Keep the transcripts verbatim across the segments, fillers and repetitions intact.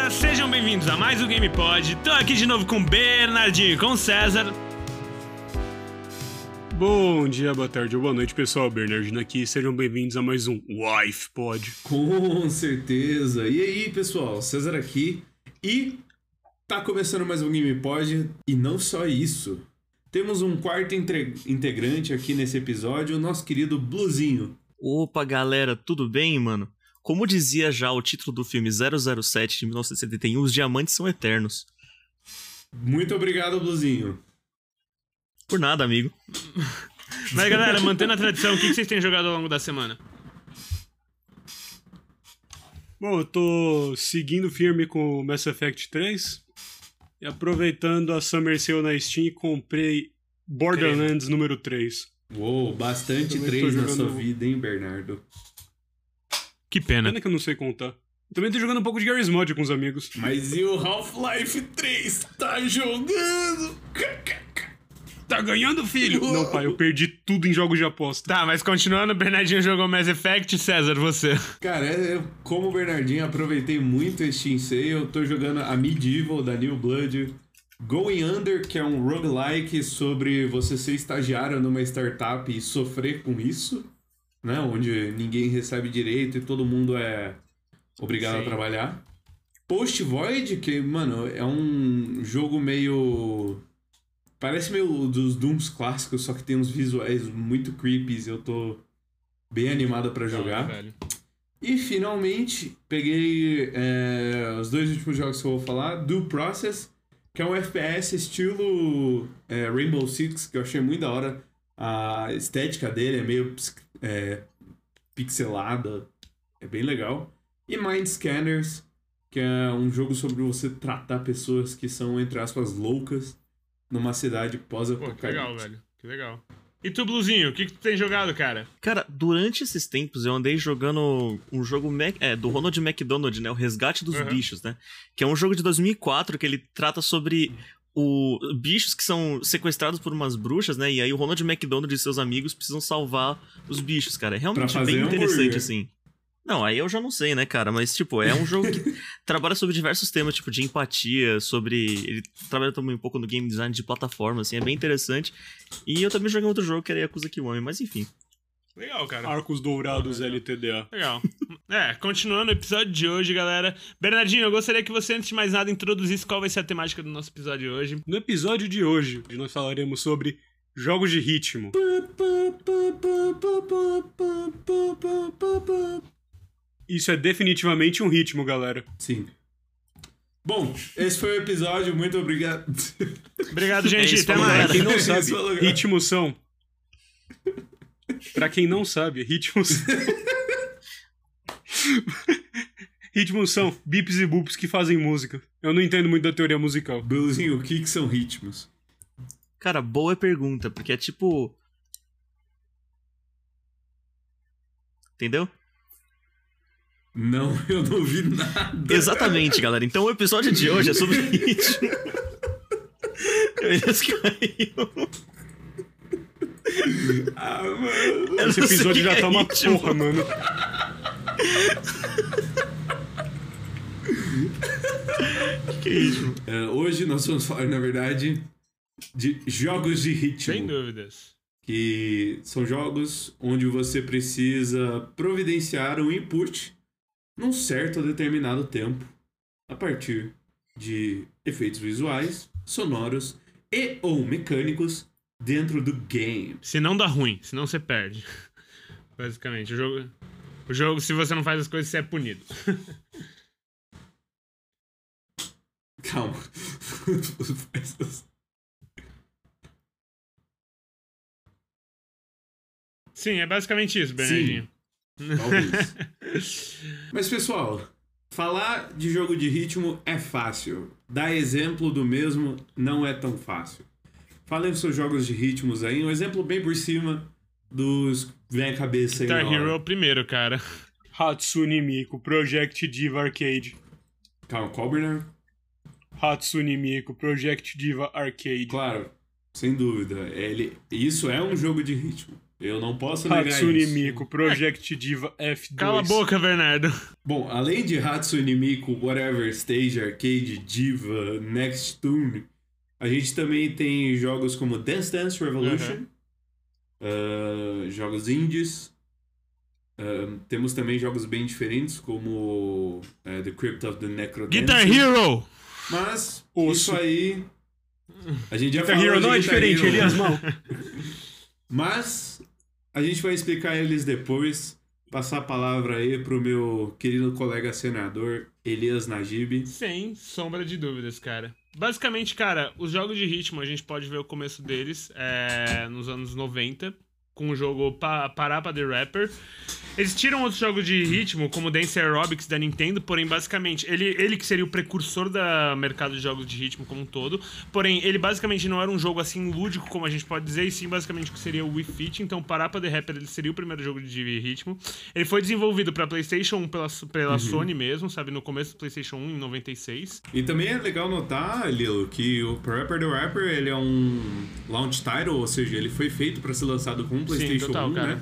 galera, sejam bem-vindos a mais um GamePod. Tô aqui de novo com o Bernardinho e com o César. Bom dia, boa tarde ou boa noite, pessoal. Bernardinho aqui, sejam bem-vindos a mais um WifePod. Com certeza. E aí, pessoal, César aqui. E tá começando mais um GamePod. E não só isso. Temos um quarto entre... integrante aqui nesse episódio, o nosso querido Bluzinho. Opa, galera, tudo bem, mano? Como dizia já o título do filme zero zero sete de mil novecentos e setenta e um, os diamantes são eternos. Muito obrigado, Bluzinho. Por nada, amigo. Mas galera, mantendo a tradição, o que vocês têm jogado ao longo da semana? Bom, eu tô seguindo firme com o Mass Effect três. E aproveitando a Summer Sale na Steam, comprei Borderlands Crema. número três. Uou, bastante três na sua vida, hein, Bernardo? Que pena. Pena que eu não sei contar. Também tô jogando um pouco de Garry's Mod com os amigos. Mas e o Half-Life três? Tá jogando? Tá ganhando, filho? Não, pai, eu perdi tudo em jogos de aposta. Tá, mas continuando, o Bernardinho jogou Mass Effect, César, você. Cara, eu, como o Bernardinho, aproveitei muito esse Steam Sale. Eu tô jogando a Medieval, da New Blood. Going Under, que é um roguelike sobre você ser estagiário numa startup e sofrer com isso, né? Onde ninguém recebe direito e todo mundo é obrigado Sim. a trabalhar. Post Void, que, mano, é um jogo meio... Parece meio dos Dooms clássicos, só que tem uns visuais muito creepy e eu tô bem animado pra jogar. Velho. E finalmente peguei é, os dois últimos jogos que eu vou falar. Due Process, que é um F P S estilo é, Rainbow Six, que eu achei muito da hora. A estética dele é meio é, pixelada, é bem legal. E Mind Scanners, que é um jogo sobre você tratar pessoas que são, entre aspas, loucas. Numa cidade pós-apocalipse. Que legal, velho. Que legal. E tu, Bluzinho, o que, que tu tem jogado, cara? Cara, durante esses tempos eu andei jogando um jogo Mac... é, do Ronald McDonald, né? O Resgate dos uhum. Bichos, né? Que é um jogo de dois mil e quatro que ele trata sobre o... bichos que são sequestrados por umas bruxas, né? E aí o Ronald McDonald e seus amigos precisam salvar os bichos, cara. É realmente bem interessante, hambúrguer. assim. Não, aí eu já não sei, né, cara? Mas, tipo, é um jogo que trabalha sobre diversos temas, tipo, de empatia, sobre... Ele trabalha também um pouco no game design de plataforma, assim, é bem interessante. E eu também joguei outro jogo que era Yakuza Kiwami, mas enfim. Legal, cara. Arcos Dourados L T D A. Legal. É, continuando o episódio de hoje, galera. Bernardinho, eu gostaria que você, antes de mais nada, introduzisse qual vai ser a temática do nosso episódio de hoje. No episódio de hoje, nós falaremos sobre jogos de ritmo. Isso é definitivamente um ritmo, galera. Sim. Bom, esse foi o episódio. Muito obrigado. Obrigado, gente. É Até mais. Pra quem não sabe, ritmos são... Pra quem não sabe, ritmos... ritmos são bips e boops que fazem música. Eu não entendo muito da teoria musical. Bluzinho, o que que são ritmos? Cara, boa pergunta, porque é tipo... Entendeu? Não, eu não ouvi nada. Exatamente, galera. Então o episódio de hoje é sobre ritmo. Eles caiu. Ah, mano. Esse episódio já tá uma ritmo. porra, mano. Que ritmo? É, hoje nós vamos falar, na verdade, de jogos de ritmo. Sem dúvidas. Que são jogos onde você precisa providenciar um input num certo determinado tempo, a partir de efeitos visuais, sonoros e ou mecânicos dentro do game. Se não dá ruim, senão você perde. Basicamente, o jogo, o jogo, se você não faz as coisas, você é punido. Calma. Sim, é basicamente isso, Bernardinho. Sim. Talvez. Mas, pessoal, falar de jogo de ritmo é fácil. Dar exemplo do mesmo não é tão fácil. Falem dos seus jogos de ritmos aí. Um exemplo bem por cima dos... Vem à cabeça aí. Guitar Hero é o primeiro, cara. Hatsune Miku, Project Diva Arcade. Calma, qual, Bernardo? Hatsune Miku, Project Diva Arcade. Claro, sem dúvida. Ele... Isso é um jogo de ritmo. Eu não posso negar Hatsune isso. Miku, Project Diva F dois. Cala a boca, Bernardo. Bom, além de Hatsune Miku, Whatever Stage, Arcade, Diva, Next Tune, a gente também tem jogos como Dance Dance Revolution, uhum. uh, jogos indies. Uh, temos também jogos bem diferentes, como uh, The Crypt of the Necrodancer. Guitar Hero! Mas, Osso. isso aí... A gente já Guitar falou Hero de não é Guitar diferente, Hero. Elias Mal. Mas, a gente vai explicar eles depois. Passar a palavra aí pro meu querido colega senador, Elias Najib. Sem sombra de dúvidas, cara. Basicamente, cara, os jogos de ritmo, a gente pode ver o começo deles é, nos anos noventa, com o jogo pa Parappa the Rapper. Eles tiram outros jogos de ritmo, como Dance Aerobics da Nintendo, porém, basicamente, ele, ele que seria o precursor do mercado de jogos de ritmo como um todo, porém, ele basicamente não era um jogo assim lúdico, como a gente pode dizer, e sim, basicamente, o que seria o Wii Fit. Então, Parappa the Rapper, ele seria o primeiro jogo de ritmo. Ele foi desenvolvido para PlayStation um pela, pela uhum. Sony mesmo, sabe, no começo do PlayStation um, em noventa e seis. E também é legal notar, Lilo, que o Parappa the Rapper, ele é um launch title, ou seja, ele foi feito para ser lançado com o PlayStation sim, total, um, cara. né?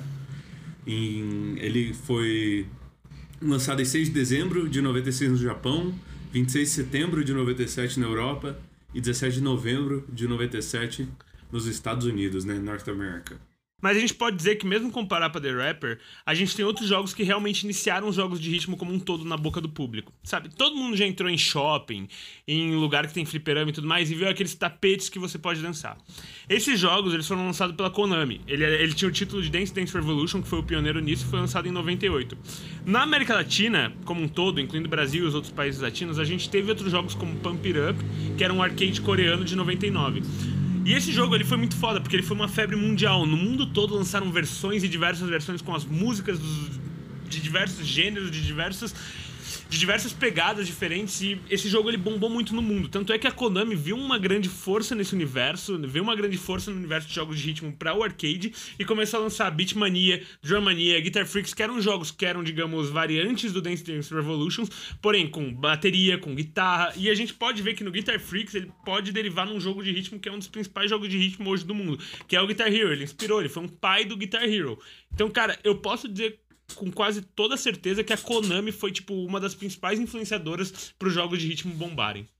Em, ele foi lançado em seis de dezembro de noventa e seis no Japão, vinte e seis de setembro de noventa e sete na Europa e dezessete de novembro de noventa e sete nos Estados Unidos, né, North America. Mas a gente pode dizer que mesmo com Parappa the Rapper, a gente tem outros jogos que realmente iniciaram os jogos de ritmo como um todo na boca do público, sabe? Todo mundo já entrou em shopping, em lugar que tem fliperama e tudo mais, e viu aqueles tapetes que você pode dançar. Esses jogos, eles foram lançados pela Konami. Ele, ele tinha o título de Dance Dance Revolution, que foi o pioneiro nisso, e foi lançado em noventa e oito. Na América Latina, como um todo, incluindo o Brasil e os outros países latinos, a gente teve outros jogos como Pump It Up, que era um arcade coreano de noventa e nove. E esse jogo ele foi muito foda, porque ele foi uma febre mundial. No mundo todo lançaram versões e diversas versões com as músicas dos, de diversos gêneros, de diversas, de diversas pegadas diferentes. E esse jogo ele bombou muito no mundo. Tanto é que a Konami viu uma grande força nesse universo, viu uma grande força no universo de jogos de ritmo para o arcade e começou a lançar Beatmania, Drummania, Guitar Freaks, que eram jogos que eram, digamos, variantes do Dance Dance Revolution, porém com bateria, com guitarra. E a gente pode ver que no Guitar Freaks ele pode derivar num jogo de ritmo que é um dos principais jogos de ritmo hoje do mundo, que é o Guitar Hero. Ele inspirou, ele foi um pai do Guitar Hero. Então, cara, eu posso dizer com quase toda certeza que a Konami foi, tipo, uma das principais influenciadoras para os jogos de ritmo bombarem.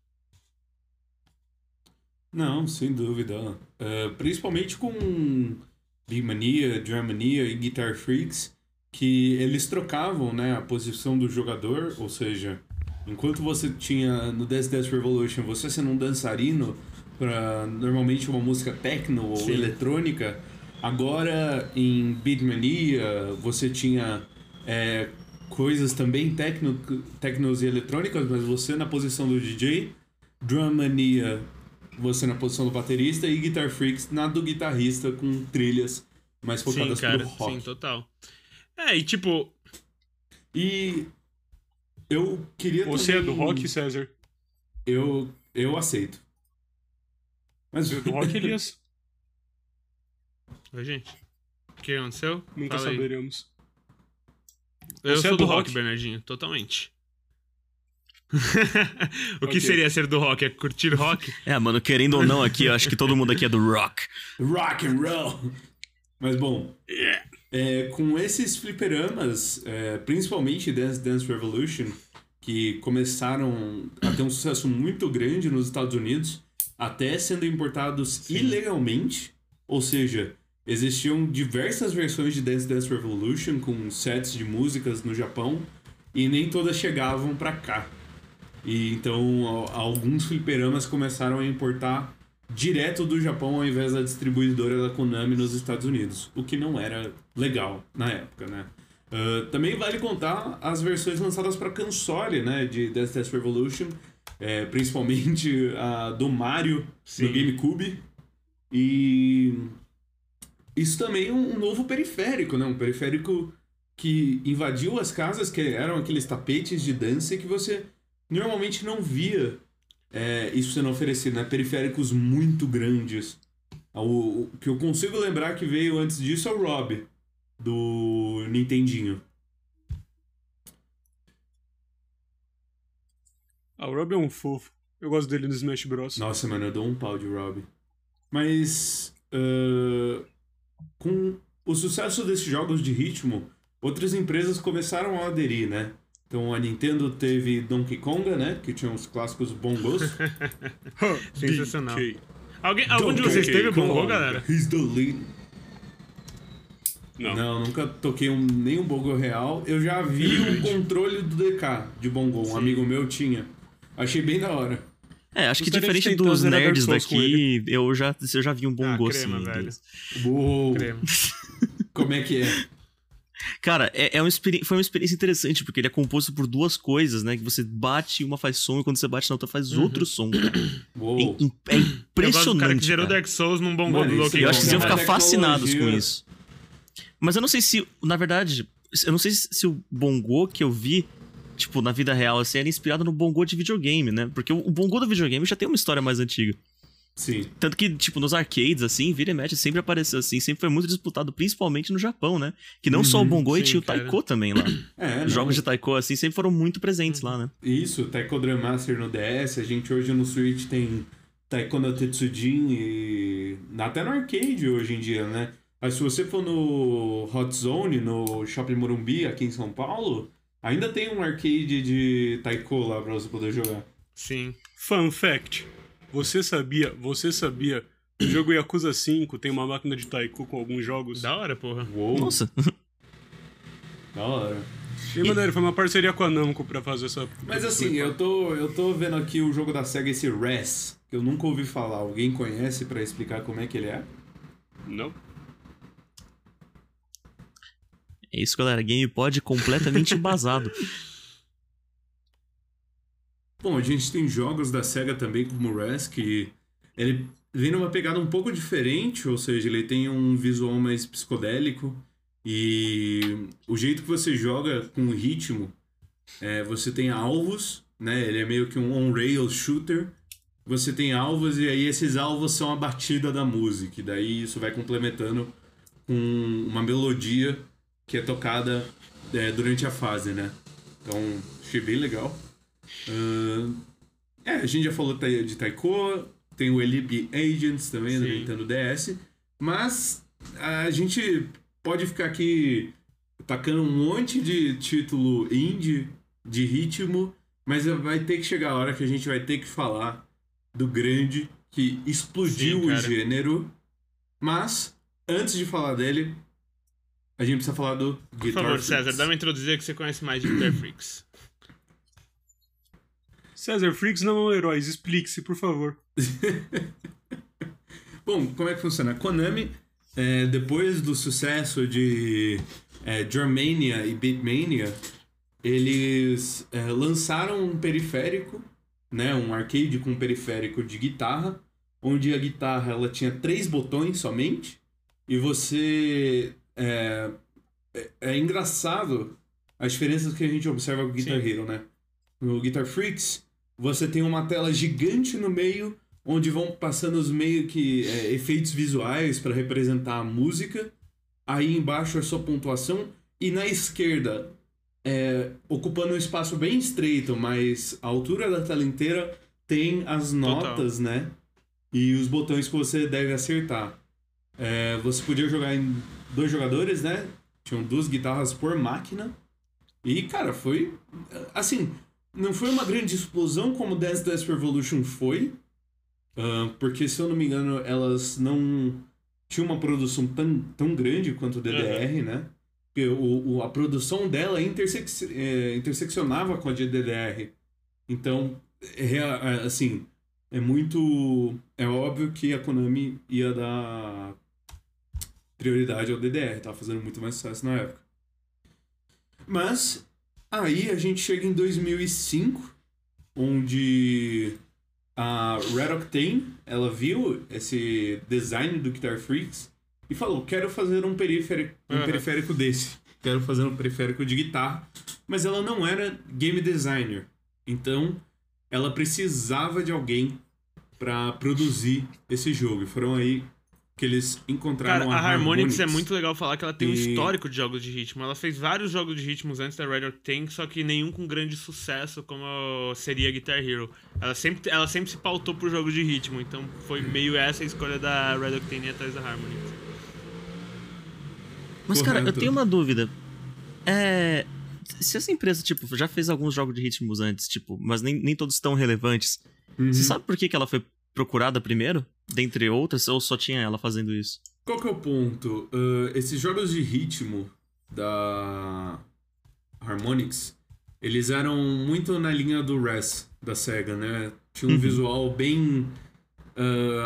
Não, sem dúvida. Uh, principalmente com Beatmania, Drummania e Guitar Freaks, que eles trocavam, né, a posição do jogador, ou seja, enquanto você tinha no Dance Dance Revolution, você sendo um dançarino para normalmente uma música techno ou Sim. eletrônica, agora em Beatmania você tinha é, coisas também techno, technos e eletrônicas, mas você na posição do D J, Drummania você na posição do baterista e Guitar Freaks na do guitarrista com trilhas mais focadas sim, cara, pro rock. Sim, total. É, e tipo... E eu queria Você também... é do rock, César? Eu, eu aceito. Mas... Você é do rock, Elias? Oi, gente. O que aconteceu? Nunca Fala aí. saberemos. Eu Você sou é do do rock, rock? Bernardinho, totalmente. O que Ok. seria ser do rock? É curtir rock? É, mano, querendo ou não aqui, eu acho que todo mundo aqui é do rock. Rock and roll! Mas bom, é, com esses fliperamas, é, principalmente Dance Dance Revolution, que começaram a ter um sucesso muito grande nos Estados Unidos, até sendo importados Sim. ilegalmente, ou seja, existiam diversas versões de Dance Dance Revolution com sets de músicas no Japão, e nem todas chegavam pra cá. E então a- alguns fliperamas começaram a importar direto do Japão ao invés da distribuidora da Konami nos Estados Unidos, o que não era legal na época, né? Uh, também vale contar as versões lançadas para console, né, de Dance Dance Revolution, é, principalmente a do Mario Sim. no GameCube. E isso também é um um novo periférico, né? Um periférico que invadiu as casas, que eram aqueles tapetes de dança que você normalmente não via é, isso sendo oferecido, né? Periféricos muito grandes. O, o que eu consigo lembrar que veio antes disso é o Rob, do Nintendinho. Ah, o Rob é um fofo. Eu gosto dele no Smash Bros. Nossa, mano, eu dou um pau de Rob. Mas uh, com o sucesso desses jogos de ritmo, outras empresas começaram a aderir, né? Então a Nintendo teve Donkey Konga, né? Que tinha os clássicos bongos. Sensacional. Alguém, algum de vocês teve bongo, galera? He's the lead. Não. Não, nunca toquei um, nenhum bongo real. Eu já vi um controle do D K de bongo, um Sim. amigo meu tinha. Achei bem da hora. É, acho que Gostaria de diferente tentar dos zerar Dark nerds Souls com daqui, eu já, eu já vi um Ah, bongo crema, assim. velho. deles. Uou, Crema. como é que é? Cara, é, é uma experi- foi uma experiência interessante, porque ele é composto por duas coisas, né? Que você bate e uma faz som, e quando você bate na outra faz Uhum. outro som. Cara. Uou. É, im- é Eu gosto do impressionante. cara que gerou cara. Dark Souls num bongo Mano, do isso Donkey aí Eu acho que Kong. vocês iam Uma ficar fascinados com tecnologia. isso. Mas eu não sei se, na verdade, eu não sei se se o bongo que eu vi, tipo, na vida real, assim, era inspirado no bongo de videogame, né? Porque o o bongo do videogame já tem uma história mais antiga. Sim. Tanto que, tipo, nos arcades, assim, vira e mexe, sempre apareceu assim, sempre foi muito disputado, principalmente no Japão, né? Que não só o bongo, e sim, tinha o cara. taiko também lá. É, não. Jogos de taiko, assim, sempre foram muito presentes lá, né? Isso, Taiko Drum Master no D S, a gente hoje no Switch tem Taiko no Tetsujin e até no arcade hoje em dia, né? Mas se você for no Hot Zone, no Shopping Morumbi, aqui em São Paulo, ainda tem um arcade de Taiko lá pra você poder jogar. Sim. Fun fact. Você sabia, você sabia, o jogo Yakuza cinco tem uma máquina de taiko com alguns jogos? Da hora, porra. Uou, Nossa. da hora. E, maneiro, foi uma parceria com a Namco pra fazer essa... Mas assim, eu tô, eu tô vendo aqui o jogo da SEGA, esse Res, que eu nunca ouvi falar. Alguém conhece pra explicar como é que ele é? Não? É isso, galera. GamePod completamente embasado. Bom, a gente tem jogos da SEGA também, como o Res, que ele vem numa pegada um pouco diferente, ou seja, ele tem um visual mais psicodélico e o jeito que você joga com o ritmo, é, você tem alvos, né? Ele é meio que um on-rail shooter. Você tem alvos e aí esses alvos são a batida da música, e daí isso vai complementando com uma melodia que é tocada é, durante a fase, né? Então, achei bem legal. Uh, é, a gente já falou de Taiko, tem o Elite Agents também, do Sim. Nintendo D S, mas a gente pode ficar aqui tacando um monte de título indie, de ritmo, mas vai ter que chegar a hora que a gente vai ter que falar do grande que explodiu Sim, o cara. gênero, mas antes de falar dele, a gente precisa falar do Por Guitar favor, Freaks. César, dá uma introduzida que você conhece mais de Guitar Freaks. César, Freaks não são heróis, explique-se, por favor. Bom, como é que funciona? A Konami, é, depois do sucesso de é, Drummania e Beatmania, eles é, lançaram um periférico, né, um arcade com um periférico de guitarra, onde a guitarra ela tinha três botões somente, e você... É, é, é engraçado as diferenças que a gente observa com o Guitar Sim. Hero, né? No Guitar Freaks, você tem uma tela gigante no meio, onde vão passando os meio que é, efeitos visuais para representar a música. Aí embaixo é só pontuação. E na esquerda, é, ocupando um espaço bem estreito, mas a altura da tela inteira tem as notas, né? E os botões que você deve acertar. É, você podia jogar em dois jogadores, né? Tinham duas guitarras por máquina. E, cara, foi... Assim, não foi uma grande explosão como Dance Dance Revolution foi. Uh, porque, se eu não me engano, elas não tinham uma produção tão, tão grande quanto o D D R, né? Porque o, o, a produção dela intersec, é, interseccionava com a de D D R. Então, é, é, assim, é muito... É óbvio que a Konami ia dar prioridade ao D D R. Tava fazendo muito mais sucesso na época. Mas, aí a gente chega em dois mil e cinco, onde a Red Octane, ela viu esse design do Guitar Freaks e falou, quero fazer um periférico, um Uhum. periférico desse. Quero fazer um periférico de guitarra. Mas ela não era game designer. Então, ela precisava de alguém para produzir esse jogo. E foram aí que eles encontraram Cara, a Harmonix é Harmonix. muito legal falar que ela tem um E- histórico de jogos de ritmo. Ela fez vários jogos de ritmos antes da Red Octane, só que nenhum com grande sucesso como seria Guitar Hero. Ela sempre, ela sempre se pautou por jogos de ritmo, então foi meio essa a escolha da Red Octane atrás da Harmonix. Mas, cara, eu Correto. tenho uma dúvida. É... Se essa empresa, tipo, já fez alguns jogos de ritmos antes, tipo, mas nem, nem todos tão relevantes, Uhum. você sabe por que, que ela foi procurada primeiro? Dentre outras, ou só tinha ela fazendo isso? Qual que é o ponto? Uh, esses jogos de ritmo da Harmonix, eles eram muito na linha do R E S da SEGA, né? Tinha um Uhum. visual bem uh,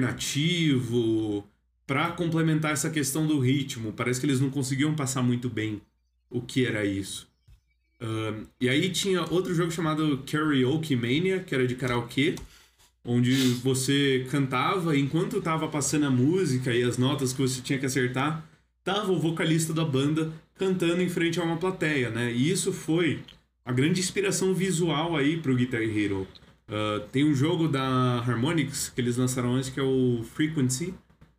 alternativo pra complementar essa questão do ritmo. Parece que eles não conseguiam passar muito bem o que era isso. Uh, e aí tinha outro jogo chamado Karaoke Mania, que era de karaokê, onde você cantava e enquanto tava passando a música e as notas que você tinha que acertar, tava o vocalista da banda cantando em frente a uma plateia, né? E isso foi a grande inspiração visual aí pro Guitar Hero. Uh, tem um jogo da Harmonix que eles lançaram antes que é o Frequency,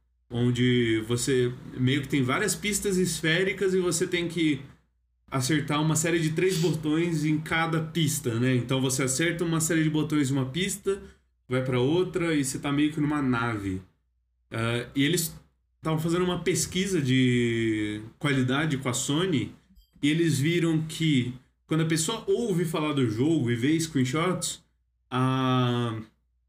onde você meio que tem várias pistas esféricas e você tem que acertar uma série de três botões em cada pista, né? Então você acerta uma série de botões em uma pista, vai pra outra e você tá meio que numa nave. Uh, e eles estavam fazendo uma pesquisa de qualidade com a Sony e eles viram que quando a pessoa ouve falar do jogo e vê screenshots, a,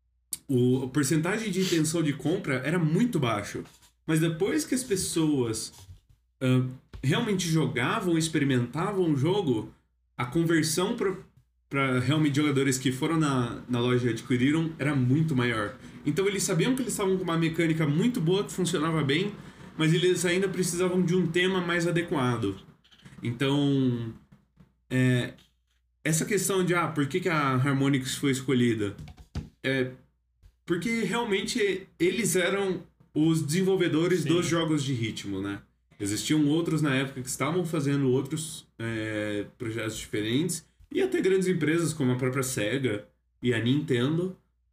o, a porcentagem de intenção de compra era muito baixo. Mas depois que as pessoas uh, realmente jogavam, experimentavam o jogo, a conversão para realmente jogadores que foram na, na loja e adquiriram era muito maior. Então eles sabiam que eles estavam com uma mecânica muito boa, que funcionava bem, mas eles ainda precisavam de um tema mais adequado. Então, é, essa questão de, ah, por que, que a Harmonix foi escolhida? É porque realmente eles eram os desenvolvedores Sim. dos jogos de ritmo, né? Existiam outros na época que estavam fazendo outros é, projetos diferentes, e até grandes empresas como a própria SEGA e a Nintendo,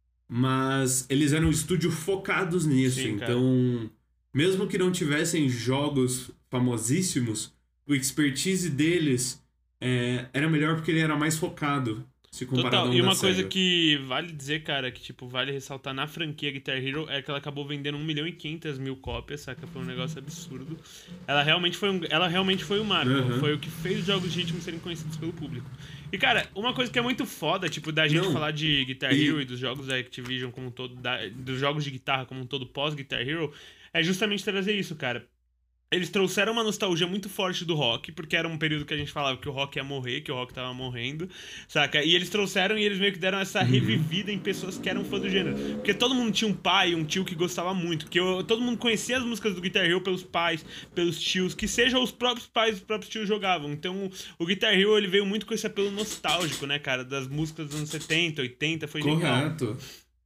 mas eles eram um estúdio focados nisso. Sim, cara. Então, mesmo que não tivessem jogos famosíssimos, o expertise deles é, era melhor porque ele era mais focado, se comparado Total. a um E da uma coisa SEGA. que vale dizer, cara, que tipo, vale ressaltar na franquia Guitar Hero é que ela acabou vendendo um milhão e quinhentas mil cópias, saca? Foi um negócio absurdo. Ela realmente foi um, ela realmente foi um marco. Uhum. Foi o que fez os jogos de ritmo serem conhecidos pelo público. E, cara, uma coisa que é muito foda, tipo, da gente Não. falar de Guitar E- Hero e dos jogos da Activision como um todo, da- dos jogos de guitarra como um todo pós-Guitar Hero, é justamente trazer isso, cara. Eles trouxeram uma nostalgia muito forte do rock, porque era um período que a gente falava que o rock ia morrer, que o rock tava morrendo, saca? E eles trouxeram e eles meio que deram essa revivida em pessoas que eram fãs do gênero. Porque todo mundo tinha um pai, um tio que gostava muito, porque eu- todo mundo conhecia as músicas do Guitar Hero pelos pais, pelos tios, que sejam os próprios pais e os próprios tios jogavam. Então o Guitar Hero ele veio muito com esse apelo nostálgico, né, cara? Das músicas dos anos setenta, oitenta, foi genial. Correto.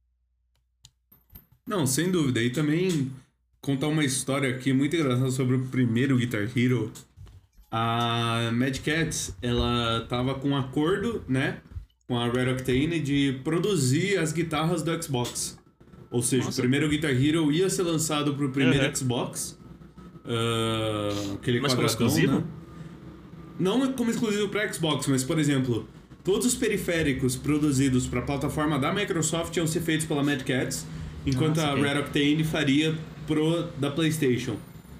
Não, sem dúvida. E também contar uma história aqui muito engraçada sobre o primeiro Guitar Hero. A Mad Catz, ela tava com um acordo, né, com a Red Octane de produzir as guitarras do Xbox. Ou seja, Nossa. o primeiro Guitar Hero ia ser lançado pro primeiro Uhum. Xbox. Ah, aquele Mas como quadradão, exclusivo? né? Não como exclusivo para Xbox, mas, por exemplo, todos os periféricos produzidos para a plataforma da Microsoft iam ser feitos pela Mad Catz, enquanto Nossa, a ok. Red Octane faria pro da PlayStation.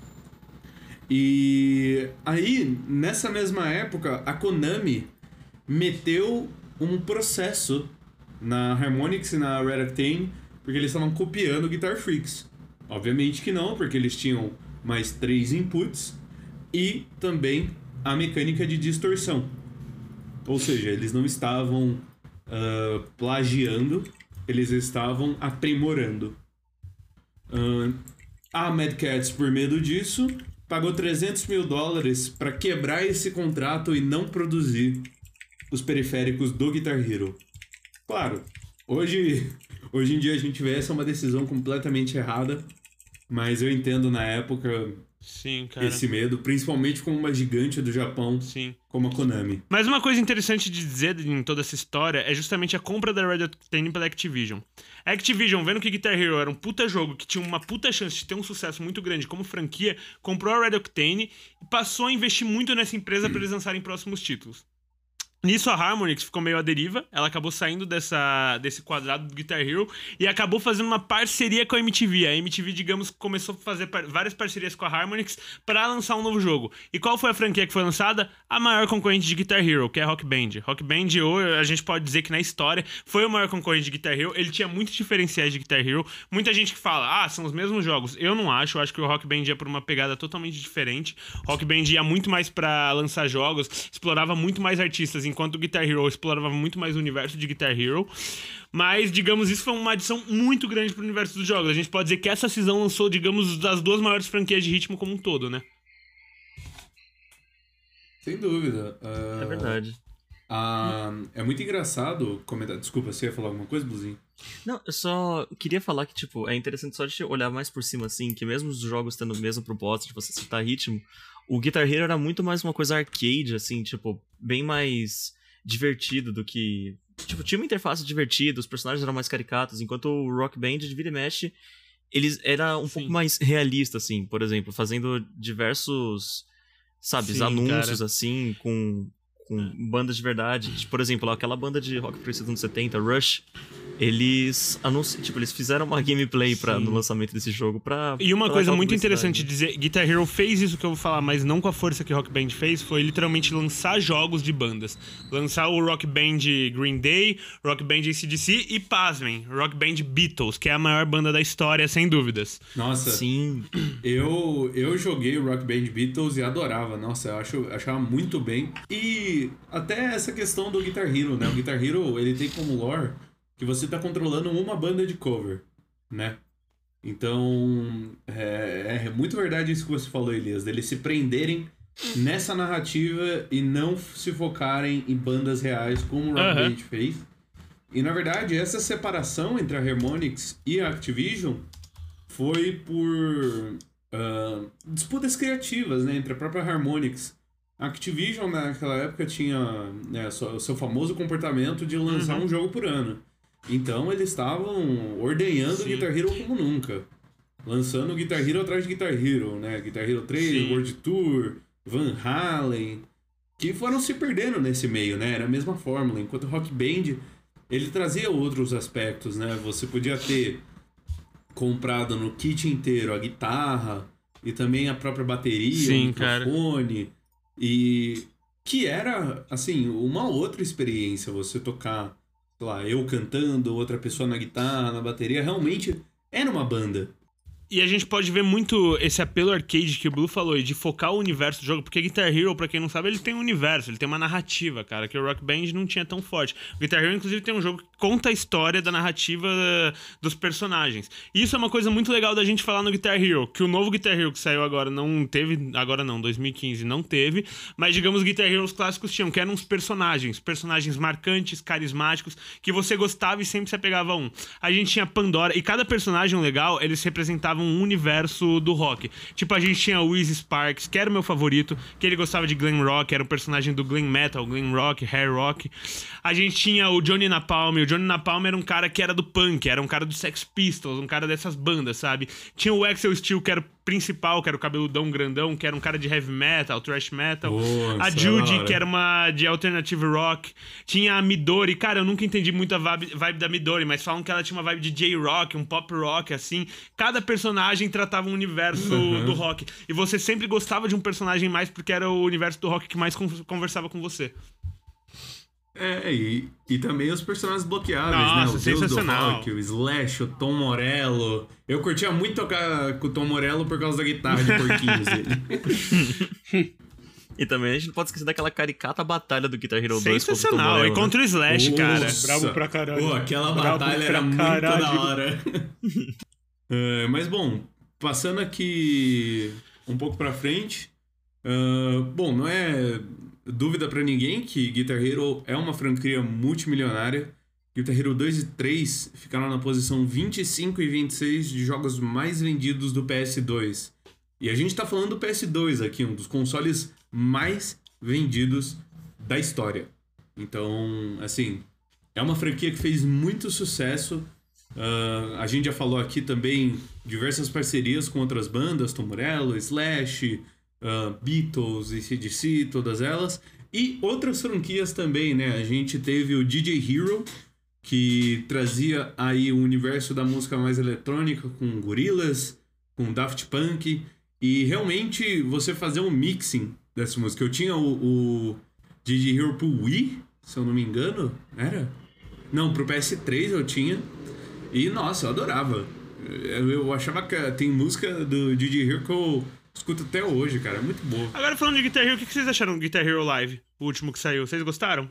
E aí, nessa mesma época, a Konami meteu um processo na Harmonix e na Red Octane, porque eles estavam copiando o Guitar Freaks. Obviamente que não, porque eles tinham mais três inputs e também a mecânica de distorção. Ou seja, eles não estavam ah, plagiando, eles estavam aprimorando. Ah, a Mad Catz, por medo disso, pagou trezentos mil dólares para quebrar esse contrato e não produzir os periféricos do Guitar Hero. Claro, hoje, hoje em dia a gente vê essa uma decisão completamente errada, mas eu entendo na época Sim, cara. esse medo, principalmente com uma gigante do Japão Sim. como a Konami. Mas uma coisa interessante de dizer em toda essa história é justamente a compra da Red Octane pela Activision. A Activision, vendo que Guitar Hero era um puta jogo, que tinha uma puta chance de ter um sucesso muito grande como franquia, comprou a Red Octane e passou a investir muito nessa empresa para eles lançarem próximos títulos. Nisso a Harmonix ficou meio à deriva, ela acabou saindo dessa, desse quadrado do Guitar Hero e acabou fazendo uma parceria com a M T V. A M T V, digamos, começou a fazer par- várias parcerias com a Harmonix para lançar um novo jogo. E qual foi a franquia que foi lançada? A maior concorrente de Guitar Hero, que é Rock Band. Rock Band, ou a gente pode dizer que na história, foi o maior concorrente de Guitar Hero. Ele tinha muitos diferenciais de Guitar Hero. Muita gente que fala, ah, são os mesmos jogos. Eu não acho, eu acho que o Rock Band ia por uma pegada totalmente diferente. Rock Band ia muito mais para lançar jogos, explorava muito mais artistas, enquanto o Guitar Hero explorava muito mais o universo de Guitar Hero. Mas, digamos, isso foi uma adição muito grande pro universo dos jogos. A gente pode dizer que essa season lançou, digamos, das duas maiores franquias de ritmo como um todo, né? Sem dúvida. Uh, É verdade. uh, é muito engraçado comentar... Desculpa, você ia falar alguma coisa, Bluzinho? Não, eu só queria falar que, tipo, é interessante só de olhar mais por cima, assim, que mesmo os jogos tendo o mesmo propósito de você citar ritmo, o Guitar Hero era muito mais uma coisa arcade, assim, tipo, bem mais divertido do que... Tipo, tinha uma interface divertida, os personagens eram mais caricatos, enquanto o Rock Band, de vira e mexe, eles era um Sim. pouco mais realista, assim, por exemplo, fazendo diversos, sabe, Sim, anúncios, cara. assim, com, com bandas de verdade. Por exemplo, aquela banda de rock progressivo dos anos setenta, Rush, eles anunciaram, tipo, eles fizeram uma gameplay pra, Sim. no lançamento desse jogo pra... E uma pra coisa dar muito publicidade. interessante de dizer, Guitar Hero fez isso que eu vou falar, mas não com a força que Rock Band fez, foi literalmente lançar jogos de bandas. Lançar o Rock Band Green Day, Rock Band A C D C e, pasmem, Rock Band Beatles, que é a maior banda da história, sem dúvidas. Nossa, Sim. eu, eu joguei o Rock Band Beatles e adorava. Nossa, eu acho, achava muito bem. E até essa questão do Guitar Hero, né? O Guitar Hero, ele tem como lore que você tá controlando uma banda de cover, né? Então, é, é muito verdade isso que você falou, Elias, deles se prenderem nessa narrativa e não se focarem em bandas reais como o Rock Aham. Band fez. E, na verdade, essa separação entre a Harmonix e a Activision foi por ah, disputas criativas, né, entre a própria Harmonix. A Activision, naquela época, tinha, né, o seu famoso comportamento de lançar Uhum. um jogo por ano. Então, eles estavam ordenhando o Sim. Guitar Hero como nunca. Lançando Guitar Hero atrás de Guitar Hero, né? Guitar Hero três, Sim. World Tour, Van Halen, que foram se perdendo nesse meio, né? Era a mesma fórmula. Enquanto o Rock Band, ele trazia outros aspectos, né? Você podia ter comprado no kit inteiro a guitarra e também a própria bateria, Sim, o cara. microfone. E que era, assim, uma outra experiência você tocar, sei lá, eu cantando, outra pessoa na guitarra, na bateria. Realmente era uma banda. E a gente pode ver muito esse apelo arcade que o Blue falou, e de focar o universo do jogo, porque Guitar Hero, pra quem não sabe, ele tem um universo, ele tem uma narrativa, cara, que o Rock Band não tinha tão forte. O Guitar Hero, inclusive, tem um jogo que conta a história da narrativa dos personagens. E isso é uma coisa muito legal da gente falar no Guitar Hero, que o novo Guitar Hero que saiu agora não teve, agora não, dois mil e quinze não teve, mas, digamos, Guitar Hero os clássicos tinham, que eram uns personagens, personagens marcantes, carismáticos, que você gostava e sempre se apegava a um. A gente tinha Pandora, e cada personagem legal, eles representavam um universo do rock. Tipo, a gente tinha o Izzy Sparks, que era o meu favorito, que ele gostava de glam rock, era um personagem do glam metal, glam rock, hair rock. A gente tinha o Johnny Napalm, o Johnny Napalm era um cara que era do punk, era um cara do Sex Pistols, um cara dessas bandas, sabe? Tinha o Axel Steel, que era o principal, que era o cabeludão grandão, que era um cara de heavy metal, thrash metal. Nossa, A Judy, hora. que era uma de alternative rock. Tinha a Midori, cara, eu nunca entendi muito a vibe, vibe da Midori, mas falam que ela tinha uma vibe de J-rock, um pop rock, assim. Cada personagem tratava um universo Uhum. do rock. E você sempre gostava de um personagem mais porque era o universo do rock que mais con- conversava com você. É, e, e também os personagens bloqueáveis, Nossa, né? O Deus do sensacional. Rock, o Slash, o Tom Morello. Eu curtia muito tocar com o Tom Morello por causa da guitarra de porquinhos dele. E também a gente não pode esquecer daquela caricata batalha do Guitar Hero dois contra o Tom Sensacional. Morello, E né? contra o Slash, cara. Nossa. Bravo pra caralho. Pô, aquela Bravo batalha pra era muito caralho. da hora. É, mas bom, passando aqui um pouco pra frente. ah, bom, não é dúvida pra ninguém que Guitar Hero é uma franquia multimilionária. Guitar Hero dois e três ficaram na posição vinte e cinco e vinte e seis de jogos mais vendidos do P S dois. E a gente tá falando do P S dois aqui, um dos consoles mais vendidos da história. Então, assim, é uma franquia que fez muito sucesso. Uh, a gente já falou aqui também diversas parcerias com outras bandas, Tom Morello, Slash, uh, Beatles, A C D C, todas elas. E outras franquias também, né? A gente teve o D J Hero, que trazia aí o universo da música mais eletrônica com Gorillaz, com Daft Punk, e realmente você fazer um mixing dessa música. Eu tinha o, o D J Hero pro Wii, se eu não me engano, era? Não, pro P S três eu tinha, e nossa, eu adorava. Eu, eu achava que tem música do D J Hero que eu escuto até hoje, cara, é muito boa. Agora falando de Guitar Hero, o que vocês acharam do Guitar Hero Live, o último que saiu? Vocês gostaram?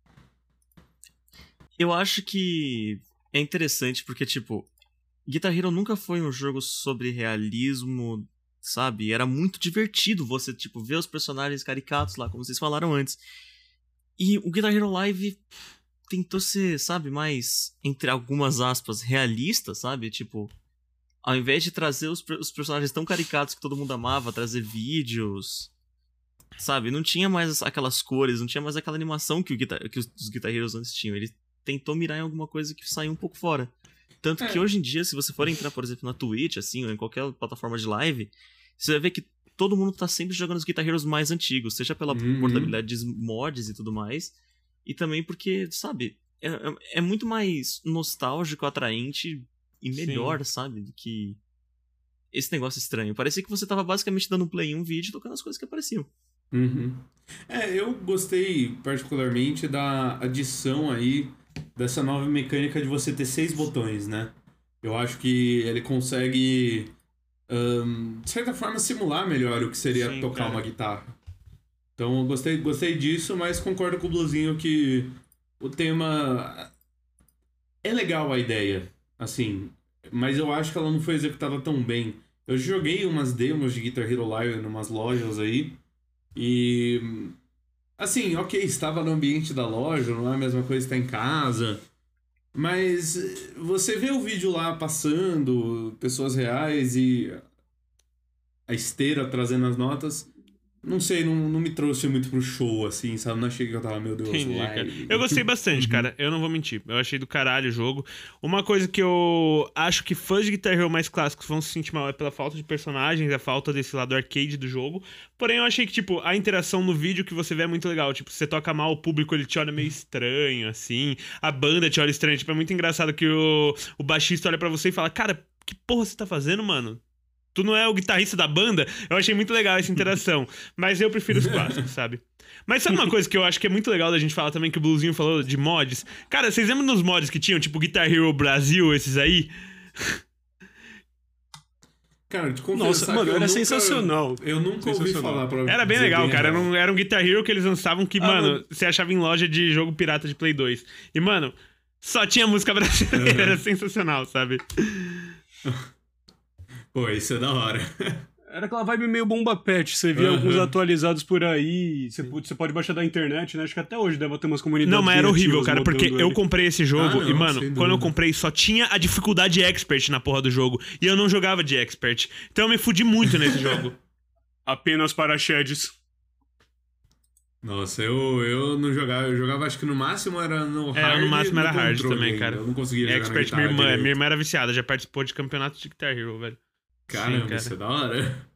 Eu acho que é interessante porque, tipo, Guitar Hero nunca foi um jogo sobre realismo, sabe? Era muito divertido você, tipo, ver os personagens caricatos lá, como vocês falaram antes. E o Guitar Hero Live tentou ser, sabe, mais, entre algumas aspas, realista, sabe? Tipo, ao invés de trazer os, os personagens tão caricatos que todo mundo amava, trazer vídeos, sabe? Não tinha mais aquelas cores, não tinha mais aquela animação que, o Guitar, que os, os Guitar Heroes antes tinham. Ele tentou mirar em alguma coisa que saiu um pouco fora. Tanto é. que hoje em dia, se você for entrar, por exemplo, na Twitch, assim, ou em qualquer plataforma de live, você vai ver que todo mundo tá sempre jogando os Guitar Heroes mais antigos, seja pela uhum. portabilidade de mods e tudo mais, e também porque, sabe, é, é muito mais nostálgico, atraente e melhor, Sim. sabe, do que esse negócio estranho. Parecia que você tava basicamente dando play em um vídeo tocando as coisas que apareciam. Uhum. É, eu gostei particularmente da adição aí dessa nova mecânica de você ter seis botões, né? Eu acho que ele consegue, um, de certa forma, simular melhor o que seria Sim, tocar cara. uma guitarra. Então eu gostei, gostei disso, mas concordo com o Bluzinho que o tema... É legal a ideia, assim, mas eu acho que ela não foi executada tão bem. Eu joguei umas demos de Guitar Hero Live em umas lojas aí, e... Assim, ok, estava no ambiente da loja, não é a mesma coisa estar em casa, mas você vê o vídeo lá passando, pessoas reais e a esteira trazendo as notas, não sei, não, não me trouxe muito pro show, assim, sabe? Não achei que eu tava, meu Deus, Entendi, lá. Cara. Eu gostei bastante, cara, eu não vou mentir, eu achei do caralho o jogo. Uma coisa que eu acho que fãs de Guitar Hero mais clássicos vão se sentir mal é pela falta de personagens, a falta desse lado arcade do jogo. Porém, eu achei que, tipo, a interação no vídeo que você vê é muito legal. Tipo, você toca mal, o público, ele te olha meio estranho, assim. A banda te olha estranho. Tipo, é muito engraçado que o, o baixista olha pra você e fala, cara, que porra você tá fazendo, mano? Tu não é o guitarrista da banda? Eu achei muito legal essa interação. Mas eu prefiro os clássicos, sabe? Mas sabe uma coisa que eu acho que é muito legal da gente falar também, que o Bluzinho falou de mods? Cara, vocês lembram dos mods que tinham, tipo Guitar Hero Brasil, esses aí? Cara, te confessar Nossa, mano, era nunca, sensacional. Eu nunca ouvi falar pra Era bem legal, bem cara. Era um, era um Guitar Hero que eles lançavam que, ah, mano, não. você achava em loja de jogo pirata de Play dois. E, mano, só tinha música brasileira. Uhum. Era sensacional, sabe? Pô, isso é da hora. Era aquela vibe meio bomba pet. Você via uhum. alguns atualizados por aí. Você pode, você pode baixar da internet, né? Acho que até hoje deve ter umas comunidades. Não, mas era horrível, cara, porque ele. eu comprei esse jogo ah, não, e, mano, quando eu comprei só tinha a dificuldade expert na porra do jogo. E eu não jogava de expert. Então eu me fudi muito nesse jogo. Apenas para sheds. Nossa, eu, eu não jogava. Eu jogava, acho que no máximo era no hard. É, no máximo era hard também, ainda. cara. Eu não conseguia jogar expert, na minha irmã, direito. minha irmã era viciada, já participou de campeonatos de Guitar Hero, velho. Caramba, Sim, cara. isso é da hora.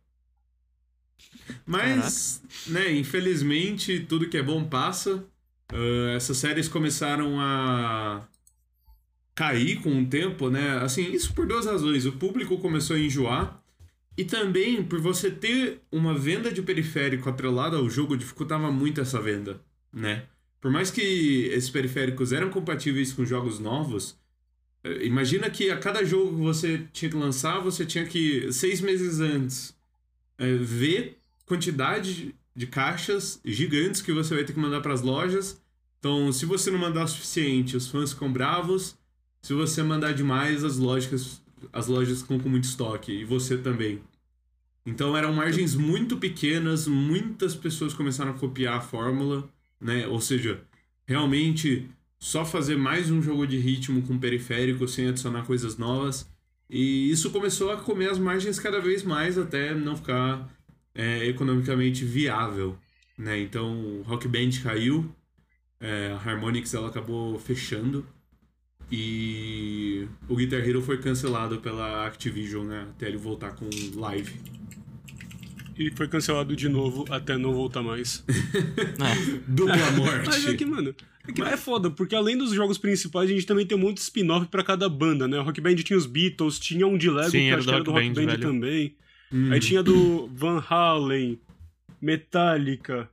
Mas, Caraca. né, infelizmente, tudo que é bom passa. Uh, essas séries começaram a cair com o tempo, né? Assim, isso por duas razões. O público começou a enjoar. E também por você ter uma venda de periférico atrelada ao jogo, dificultava muito essa venda, né? Por mais que esses periféricos eram compatíveis com jogos novos, imagina que a cada jogo que você tinha que lançar, você tinha que, seis meses antes, é, ver quantidade de caixas gigantes que você vai ter que mandar para as lojas. Então, se você não mandar o suficiente, os fãs ficam bravos. Se você mandar demais, as lojas, as lojas ficam com muito estoque. E você também. Então, eram margens muito pequenas. Muitas pessoas começaram a copiar a fórmula, né? Ou seja, realmente só fazer mais um jogo de ritmo com periférico sem adicionar coisas novas. E isso começou a comer as margens cada vez mais até não ficar é, economicamente viável, né? Então, o Rock Band caiu, é, a Harmonix ela acabou fechando e o Guitar Hero foi cancelado pela Activision, né? Até ele voltar com live. e foi cancelado de novo até não voltar mais. É. Dupla morte. Mas é que, mano, é, que é foda, porque além dos jogos principais, a gente também tem um monte de spin-off pra cada banda, né? O Rock Band tinha os Beatles, tinha um de Lego, Sim, que era acho do que era do Rock Rock Band, Band velho. também. Hum. Aí tinha do Van Halen, Metallica.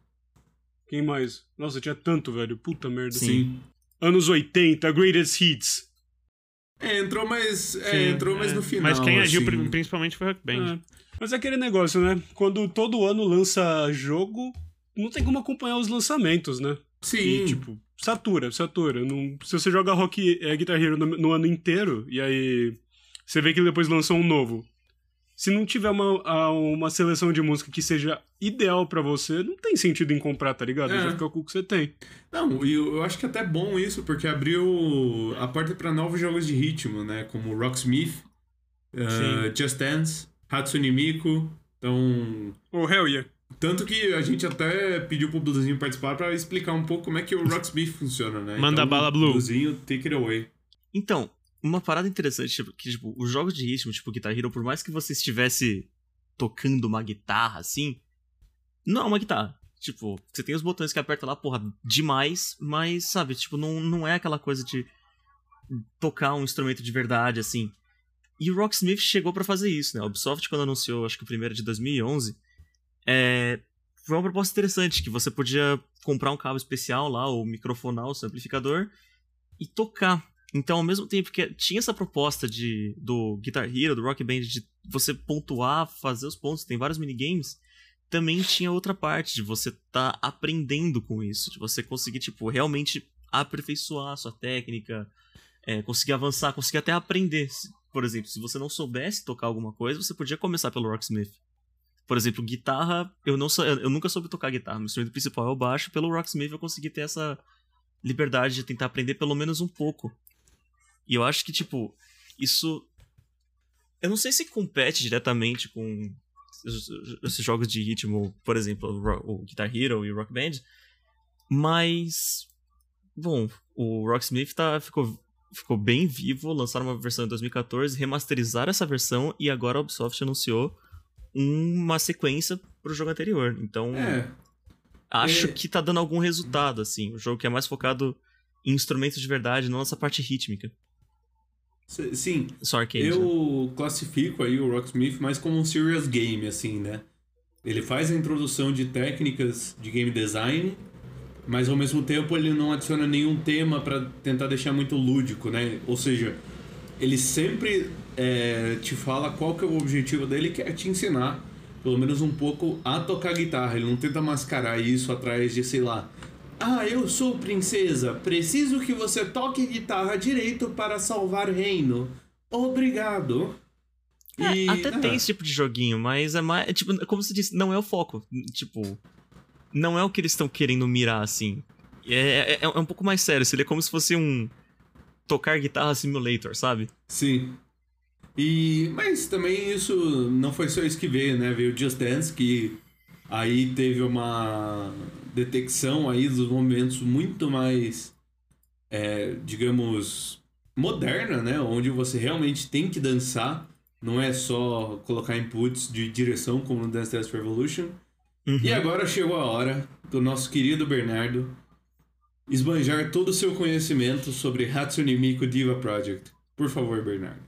Quem mais? Nossa, tinha tanto, velho. Puta merda. Sim. Anos oitenta, Greatest Hits. É, entrou mais, é, Sim, entrou mais é. no final. Mas quem agiu assim. pri- principalmente foi o Rock Band. É. Mas é aquele negócio, né? Quando todo ano lança jogo, não tem como acompanhar os lançamentos, né? Sim. E, tipo, satura, satura. Não, se você joga Rock é, Guitar Hero no, no ano inteiro, e aí você vê que depois lançou um novo. Se não tiver uma, a- uma seleção de música que seja ideal pra você, não tem sentido em comprar, tá ligado? É. Já fica com o que você tem. Não, e eu, eu acho que é até bom isso, porque abriu a porta pra novos jogos de ritmo, né? Como Rocksmith, uh, Just Dance, Hatsune Miku. Então, Oh, hell yeah. tanto que a gente até pediu pro Bluzinho participar pra explicar um pouco como é que o Rocksmith funciona, né? Manda então, bala, Blue. Bluzinho, take it away. Então, uma parada interessante, tipo, que, tipo, os jogos de ritmo, tipo Guitar Hero, por mais que você estivesse tocando uma guitarra, assim, não é uma guitarra. Tipo, você tem os botões que aperta lá, porra, demais, mas, sabe, tipo, não, não é aquela coisa de tocar um instrumento de verdade, assim. E o Rocksmith chegou pra fazer isso, né? A Ubisoft, quando anunciou, acho que o primeiro de dois mil e onze, é... foi uma proposta interessante, que você podia comprar um cabo especial lá, ou microfonar o seu amplificador, e tocar. Então, ao mesmo tempo que tinha essa proposta de, do Guitar Hero, do Rock Band, de você pontuar, fazer os pontos, tem vários minigames, também tinha outra parte de você tá aprendendo com isso, de você conseguir, tipo, realmente aperfeiçoar a sua técnica, é, conseguir avançar, conseguir até aprender. Por exemplo, se você não soubesse tocar alguma coisa, você podia começar pelo Rocksmith. Por exemplo, guitarra, eu, não sou, eu nunca soube tocar guitarra, meu instrumento principal é o baixo, pelo Rocksmith eu consegui ter essa liberdade de tentar aprender pelo menos um pouco. E eu acho que, tipo, isso... Eu não sei se compete diretamente com esses jogos de ritmo, por exemplo, o Guitar Hero e o Rock Band, mas... Bom, o Rocksmith tá, ficou, ficou bem vivo, lançaram uma versão em dois mil e catorze, remasterizaram essa versão e agora a Ubisoft anunciou uma sequência pro jogo anterior. Então, É. acho É. que tá dando algum resultado, assim. O jogo que é mais focado em instrumentos de verdade, não nessa parte rítmica. S- Sim, Só arcade, né? eu classifico aí o Rocksmith mais como um serious game, assim, né? Ele faz a introdução de técnicas de game design, mas ao mesmo tempo ele não adiciona nenhum tema pra tentar deixar muito lúdico, né? Ou seja, ele sempre é, te fala qual que é o objetivo dele, que é te ensinar, pelo menos um pouco, a tocar guitarra. Ele não tenta mascarar isso atrás de, sei lá, ah, eu sou princesa, preciso que você toque guitarra direito para salvar o reino. Obrigado. É, E, até ah, tem esse tipo de joguinho, mas é mais. É, tipo, como você disse, não é o foco. Tipo, não é o que eles estão querendo mirar, assim. É, é, é um pouco mais sério. Seria como se fosse um tocar guitarra simulator, sabe? Sim. E, mas também isso não foi só isso que veio, né? Veio o Just Dance, que aí teve uma detecção aí dos movimentos muito mais, é, digamos, moderna, né? Onde você realmente tem que dançar, não é só colocar inputs de direção como no Dance Dance Revolution. Uhum. E agora chegou a hora do nosso querido Bernardo esbanjar todo o seu conhecimento sobre Hatsune Miku Diva Project. Por favor, Bernardo.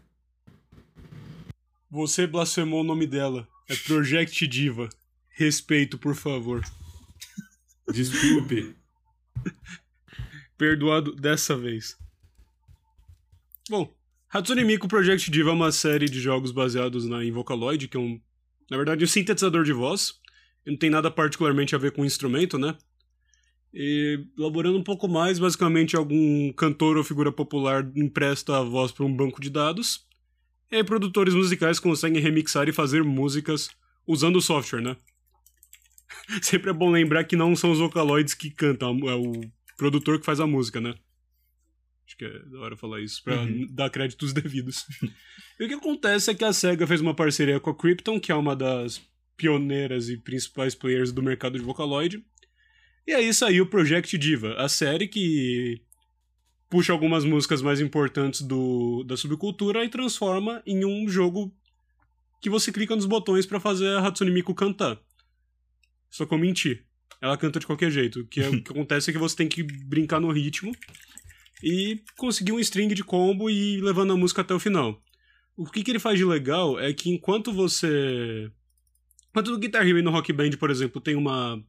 Você blasfemou o nome dela. É Project Diva. Respeito, por favor. Desculpe. Perdoado dessa vez. Bom, Hatsune Miku Project Diva é uma série de jogos baseados na, em Vocaloid, que é um, na verdade, um sintetizador de voz. E não tem nada particularmente a ver com o instrumento, né? E, elaborando um pouco mais, basicamente algum cantor ou figura popular empresta a voz para um banco de dados. E aí produtores musicais conseguem remixar e fazer músicas usando o software, né? Sempre é bom lembrar que não são os Vocaloids que cantam, é o produtor que faz a música, né? Acho que é da hora falar isso, pra Uhum. dar créditos devidos. E o que acontece é que a SEGA fez uma parceria com a Krypton, que é uma das pioneiras e principais players do mercado de Vocaloid. E aí saiu o Project Diva, a série que puxa algumas músicas mais importantes do, da subcultura e transforma em um jogo que você clica nos botões pra fazer a Hatsune Miku cantar. Só que eu menti. Ela canta de qualquer jeito. O que, é, o que acontece é que você tem que brincar no ritmo e conseguir um string de combo e ir levando a música até o final. O que, que ele faz de legal é que enquanto você... Enquanto no Guitar Hero e no Rock Band, por exemplo, tem uma...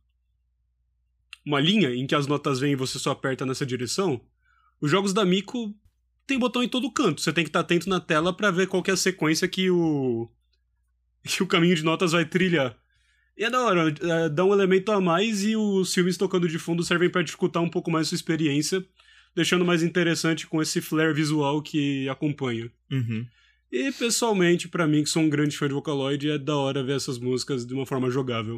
uma linha em que as notas vêm e você só aperta nessa direção, os jogos da Miku tem botão em todo canto. Você tem que estar atento na tela pra ver qual que é a sequência que o... que o caminho de notas vai trilhar. E é da hora, é, dá um elemento a mais e os filmes tocando de fundo servem pra dificultar um pouco mais a sua experiência, deixando mais interessante com esse flare visual que acompanha. Uhum. E, pessoalmente, pra mim, que sou um grande fã de Vocaloid, é da hora ver essas músicas de uma forma jogável.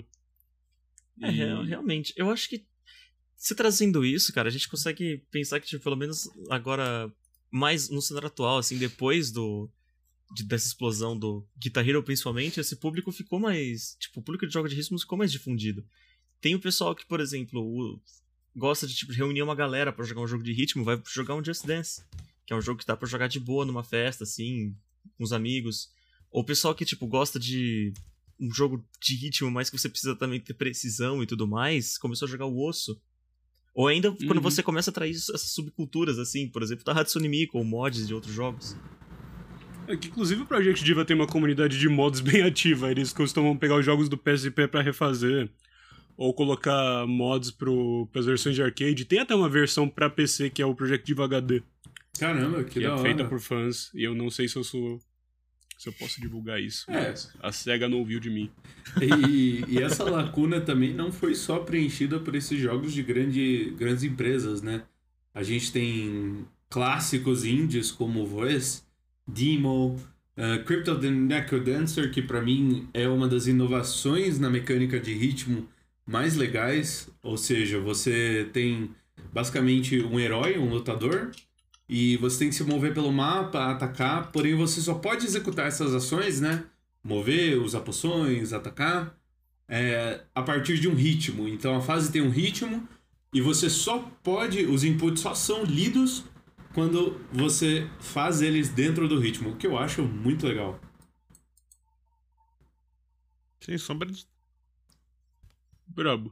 É, e... realmente. Eu acho que, se trazendo isso, cara, a gente consegue pensar que, tipo, pelo menos agora, mais no cenário atual, assim, depois do... De, dessa explosão do Guitar Hero, principalmente, esse público ficou mais... Tipo, o público de jogos de ritmos ficou mais difundido. Tem o pessoal que, por exemplo, o, gosta de tipo, reunir uma galera pra jogar um jogo de ritmo, vai jogar um Just Dance, que é um jogo que dá pra jogar de boa numa festa, assim, com os amigos. Ou o pessoal que, tipo, gosta de um jogo de ritmo, mas que você precisa também ter precisão e tudo mais, começou a jogar o osso. Ou ainda uhum. quando você começa a atrair essas subculturas, assim, por exemplo, da Hatsune Miku ou mods de outros jogos. É que, inclusive, o Project Diva tem uma comunidade de mods bem ativa. Eles costumam pegar os jogos do P S P pra refazer, ou colocar mods pro, pras versões de arcade. Tem até uma versão pra P C, que é o Project Diva H D. Caramba, que, que da é hora. feita por fãs, e eu não sei se eu sou... se eu posso divulgar isso. É. Mas a SEGA não ouviu de mim. E, e essa lacuna também não foi só preenchida por esses jogos de grande, grandes empresas, né? A gente tem clássicos indies como Voice, Demo, uh, Crypt of the Necrodancer, que pra mim é uma das inovações na mecânica de ritmo mais legais. Ou seja, você tem basicamente um herói, um lutador, e você tem que se mover pelo mapa, atacar, porém você só pode executar essas ações, né? Mover, usar poções, atacar, é, a partir de um ritmo. Então a fase tem um ritmo e você só pode, os inputs só são lidos quando você faz eles dentro do ritmo, o que eu acho muito legal. Sem sombra de... Brabo.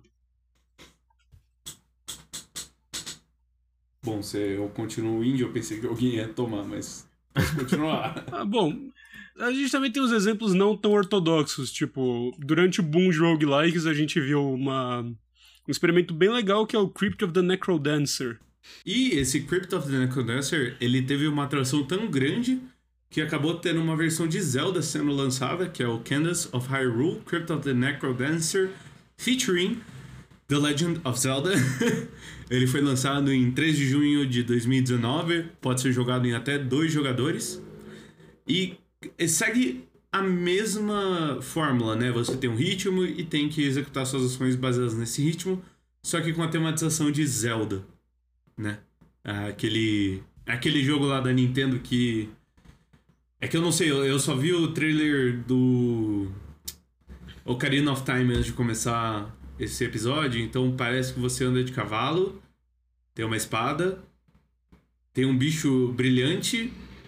Bom, se eu continuo indie, eu pensei que alguém ia tomar, mas posso continuar. Ah, bom, a gente também tem uns exemplos não tão ortodoxos, tipo, durante o boom de roguelikes a gente viu uma, um experimento bem legal que é o Crypt of the Necrodancer. E esse Crypt of the Necrodancer, ele teve uma atração tão grande que acabou tendo uma versão de Zelda sendo lançada, que é o Candace of Hyrule, Crypt of the Necrodancer, featuring The Legend of Zelda. Ele foi lançado em três de junho de dois mil e dezenove, pode ser jogado em até dois jogadores. E segue a mesma fórmula, né? Você tem um ritmo e tem que executar suas ações baseadas nesse ritmo, só que com a tematização de Zelda, né? Aquele, aquele jogo lá da Nintendo que... É que eu não sei, eu só vi o trailer do Ocarina of Time antes de começar esse episódio, então parece que você anda de cavalo, tem uma espada, tem um bicho brilhante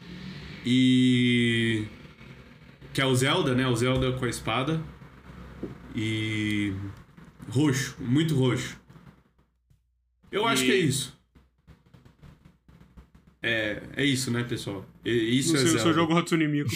e... que é o Zelda, né? O Zelda com a espada e... roxo, muito roxo. Eu e... acho que é isso. É, é isso, né, pessoal? Isso não é sei, Zelda. Eu só jogo Hatsune Miku.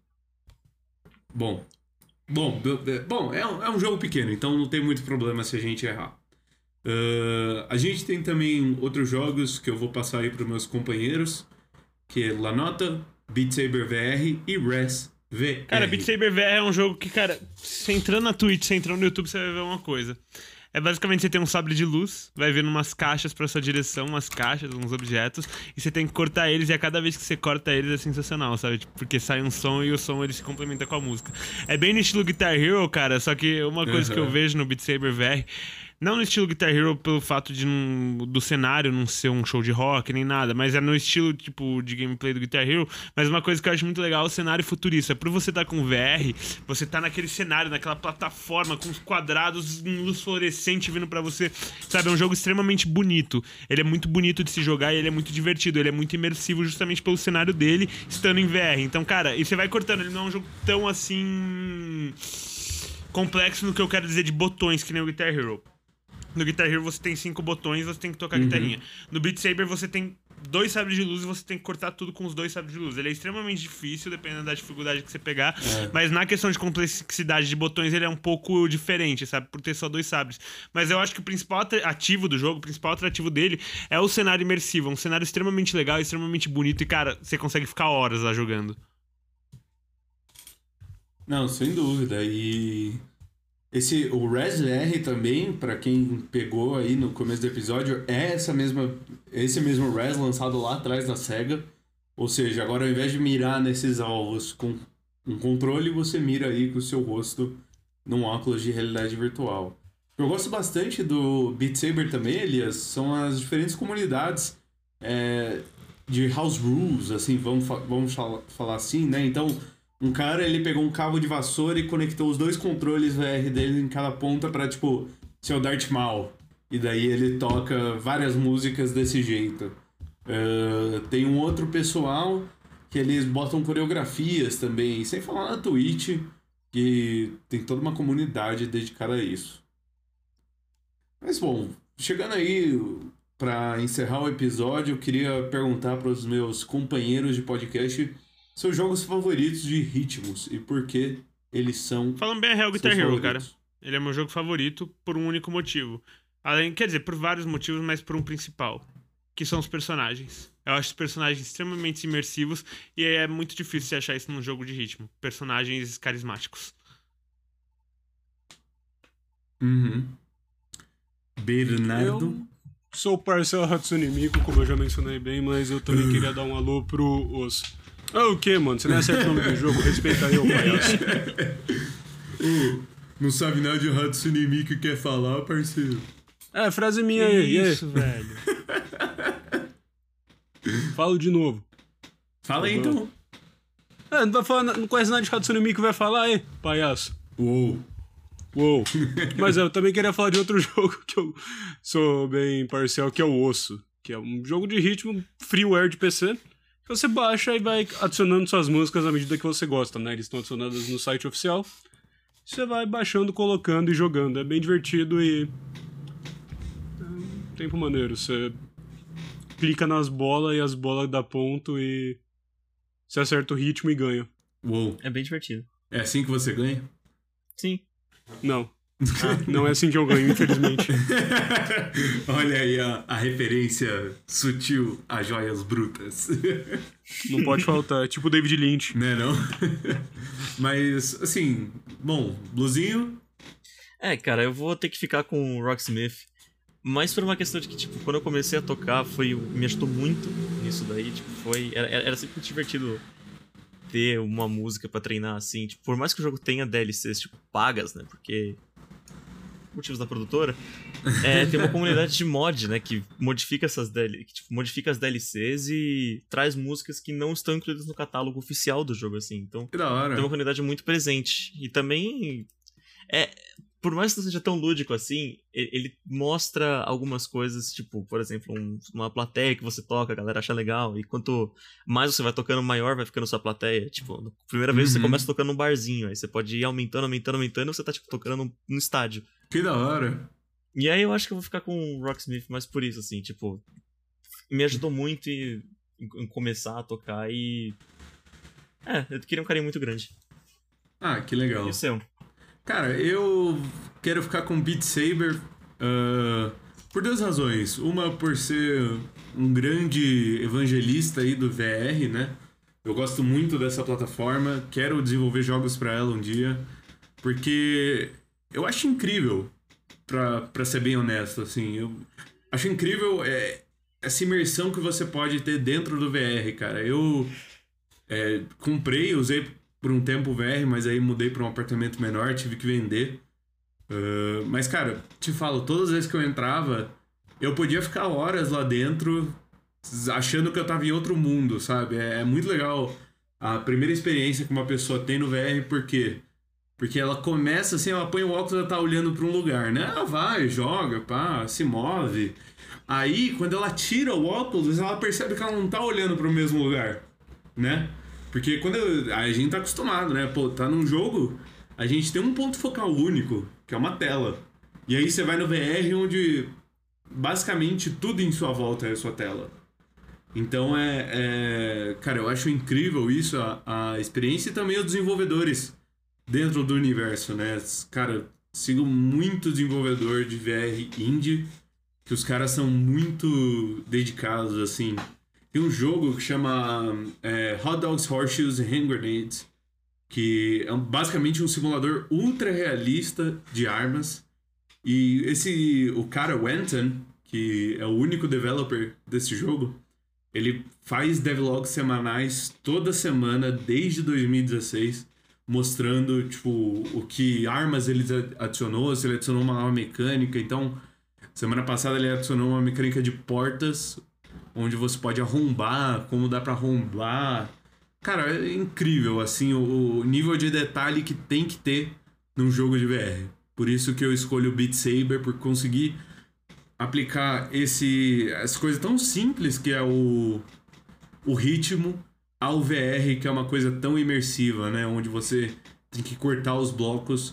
Bom, bom, bom é, um, é um jogo pequeno, então não tem muito problema se a gente errar. Uh, a gente tem também outros jogos que eu vou passar aí para os meus companheiros, que é Lanota, Beat Saber V R e Res V R. Cara, Beat Saber V R é um jogo que, cara, você entrando na Twitch, você entrando no YouTube, você vai ver uma coisa. É basicamente você tem um sabre de luz, vai vendo umas caixas pra sua direção, umas caixas, uns objetos, e você tem que cortar eles, e a cada vez que você corta eles é sensacional, sabe? Porque sai um som e o som ele se complementa com a música. É bem no estilo Guitar Hero, cara, só que uma coisa uhum. que eu vejo no Beat Saber V R, Não no estilo Guitar Hero pelo fato de não, do cenário não ser um show de rock nem nada, mas é no estilo tipo de gameplay do Guitar Hero. Mas uma coisa que eu acho muito legal é o cenário futurista. Por você estar com V R, você tá naquele cenário, naquela plataforma com os quadrados em luz fluorescente vindo pra você. Sabe, é um jogo extremamente bonito. Ele é muito bonito de se jogar e ele é muito divertido. Ele é muito imersivo justamente pelo cenário dele estando em V R. Então, cara, e você vai cortando. Ele não é um jogo tão assim complexo no que eu quero dizer de botões que nem o Guitar Hero. No Guitar Hero você tem cinco botões, você tem que tocar a Uhum. guitarrinha. No Beat Saber você tem dois sabres de luz e você tem que cortar tudo com os dois sabres de luz. Ele é extremamente difícil, dependendo da dificuldade que você pegar. É. Mas na questão de complexidade de botões, ele é um pouco diferente, sabe? Por ter só dois sabres. Mas eu acho que o principal ativo do jogo, o principal atrativo dele é o cenário imersivo. É um cenário extremamente legal, extremamente bonito. E, cara, você consegue ficar horas lá jogando. Não, sem dúvida. E esse, o Res V R também, pra quem pegou aí no começo do episódio, é essa mesma, esse mesmo Res lançado lá atrás da SEGA. Ou seja, agora ao invés de mirar nesses alvos com um controle, você mira aí com o seu rosto num óculos de realidade virtual. Eu gosto bastante do Beat Saber também, Elias, são as diferentes comunidades é, de house rules, assim, vamos, fa- vamos fala- falar assim, né? Então, um cara, ele pegou um cabo de vassoura e conectou os dois controles V R dele em cada ponta pra, tipo, ser o Darth Maul. E daí ele toca várias músicas desse jeito. Uh, tem um outro pessoal que eles botam coreografias também, sem falar na Twitch, que tem toda uma comunidade dedicada a isso. Mas, bom, chegando aí pra encerrar o episódio, eu queria perguntar para os meus companheiros de podcast seus jogos favoritos de ritmos e por que eles são Falando bem a real, Guitar seus Hero, favoritos. cara. Ele é meu jogo favorito por um único motivo. Além, quer dizer, por vários motivos, mas por um principal. Que são os personagens. Eu acho os personagens extremamente imersivos e é muito difícil você achar isso num jogo de ritmo. Personagens carismáticos. Uhum. Bernardo. Eu sou o Parcel Hatsune Miku, como eu já mencionei bem, mas eu também queria dar um alô pro Osso. Ah, o que, mano? Você não acerta o nome do jogo? Respeita aí, ô palhaço. Ô, não sabe nada de Hatsune Miku que quer falar, parceiro? É, frase minha aí. E aí? Isso, velho. Falo de novo. Fala aí, Tá bom. então. É, não, vai falar, não conhece nada de Hatsune Miku, vai falar aí, palhaço. Uou. Uou. Mas eu também queria falar de outro jogo que eu sou bem parcial, que é o Osso. Que é um jogo de ritmo freeware de P C. Que você baixa e vai adicionando suas músicas à medida que você gosta, né? Eles estão adicionadas no site oficial. Você vai baixando, colocando e jogando. É bem divertido e... é um tempo maneiro. Você clica nas bolas e as bolas dá ponto e... você acerta o ritmo e ganha. Uou. É bem divertido. É assim que você ganha? Sim. Não. Não é assim que eu ganho, infelizmente. Olha aí a, a referência sutil a joias brutas. Não pode faltar. É tipo David Lynch. Né, não? Mas, assim, bom, Bluzinho? É, cara, eu vou ter que ficar com o Rocksmith. Mas por uma questão de que, tipo, quando eu comecei a tocar, foi, me ajudou muito nisso daí. Tipo, foi. Era, era sempre muito divertido ter uma música pra treinar, assim. Tipo, por mais que o jogo tenha D L Cs, tipo, pagas, né? Porque. Motivos da produtora. É, tem uma comunidade de mod, né? Que modifica essas D L... que, tipo, modifica as D L Cs e traz músicas que não estão incluídas no catálogo oficial do jogo, assim. Então, Que da hora. tem uma comunidade muito presente. E também. É, por mais que não seja tão lúdico assim, ele, ele mostra algumas coisas, tipo, por exemplo, um- uma plateia que você toca, a galera acha legal. E quanto mais você vai tocando, maior vai ficando sua plateia. Tipo, na primeira vez você Uhum. começa tocando num barzinho, aí você pode ir aumentando, aumentando, aumentando, e você tá, tipo, tocando num, num estádio. Que da hora. E aí eu acho que eu vou ficar com o Rocksmith mais por isso, assim, tipo. Me ajudou muito em, em começar a tocar e. É, eu queria um carinho muito grande. Ah, que legal. E o seu? Cara, eu quero ficar com Beat Saber ah, por duas razões. Uma por ser um grande evangelista aí do V R, né? Eu gosto muito dessa plataforma, quero desenvolver jogos pra ela um dia, porque eu acho incrível, pra, pra ser bem honesto, assim, eu acho incrível é, essa imersão que você pode ter dentro do V R, cara. Eu é, comprei, usei por um tempo o V R, mas aí mudei pra um apartamento menor, tive que vender. Uh, mas, cara, te falo, todas as vezes que eu entrava, eu podia ficar horas lá dentro achando que eu tava em outro mundo, sabe? É, é muito legal a primeira experiência que uma pessoa tem no V R, por quê? Porque ela começa assim, ela põe o óculos e ela tá olhando pra um lugar, né? Ela vai, joga, pá, se move. Aí, quando ela tira o óculos, ela percebe que ela não tá olhando pro mesmo lugar, né? Porque quando eu, a gente tá acostumado, né? Pô, tá num jogo, a gente tem um ponto focal único, que é uma tela. E aí você vai no V R onde basicamente tudo em sua volta é a sua tela. Então é, é... Cara, eu acho incrível isso, a, a experiência e também os desenvolvedores dentro do universo, né? Cara, sigo muito desenvolvedor de V R indie, que os caras são muito dedicados, assim. Tem um jogo que chama é, Hot Dogs, Horseshoes and Hand Grenades, que é basicamente um simulador ultra realista de armas. E esse, o cara Wenton, que é o único developer desse jogo, ele faz devlogs semanais toda semana desde dois mil e dezesseis, mostrando tipo o que armas ele adicionou, se ele adicionou uma nova mecânica. Então, semana passada ele adicionou uma mecânica de portas, onde você pode arrombar, como dá pra arrombar. Cara, é incrível, assim, o, o nível de detalhe que tem que ter num jogo de V R. Por isso que eu escolho o Beat Saber, por conseguir aplicar esse, essa coisa tão simples que é o, o ritmo ao V R, que é uma coisa tão imersiva, né? Onde você tem que cortar os blocos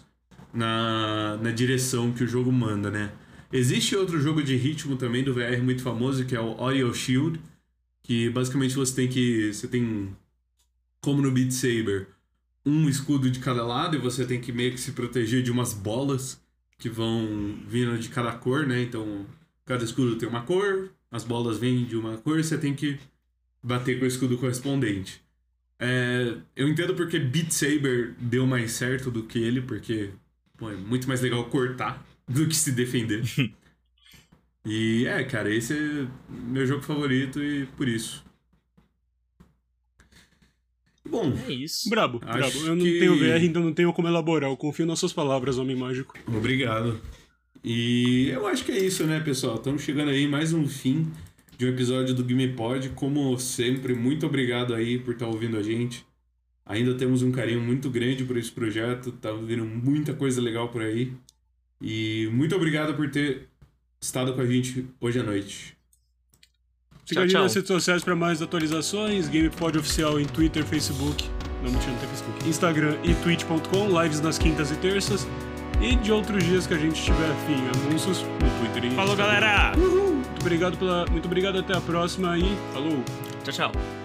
na, na direção que o jogo manda, né? Existe outro jogo de ritmo também do V R muito famoso, que é o Audio Shield, que basicamente você tem que... Você tem, como no Beat Saber, um escudo de cada lado e você tem que meio que se proteger de umas bolas que vão vindo de cada cor, né? Então, cada escudo tem uma cor, as bolas vêm de uma cor, você tem que bater com o escudo correspondente. É, eu entendo porque Beat Saber deu mais certo do que ele, porque pô, é muito mais legal cortar do que se defender. E é, cara, esse é meu jogo favorito e por isso. Bom, é isso. Brabo, brabo. Eu não que... tenho V R, então não tenho como elaborar. Eu confio nas suas palavras, Homem Mágico. Obrigado. E eu acho que é isso, né, pessoal? Estamos chegando aí mais um fim de um episódio do GamePod. Como sempre, muito obrigado aí por estar ouvindo a gente. Ainda temos um carinho muito grande por esse projeto. Tá vindo muita coisa legal por aí. E muito obrigado por ter estado com a gente hoje à noite. Siga a gente nas redes sociais para mais atualizações. GamePod Oficial em Twitter, Facebook. Não, mentira, não tem Facebook. Instagram e twitch ponto com. Lives nas quintas e terças. E de outros dias que a gente tiver afim. Anúncios no Twitter e Falou, galera! Uhul. Muito obrigado, pela... Muito obrigado, até a próxima e falou! Tchau, tchau.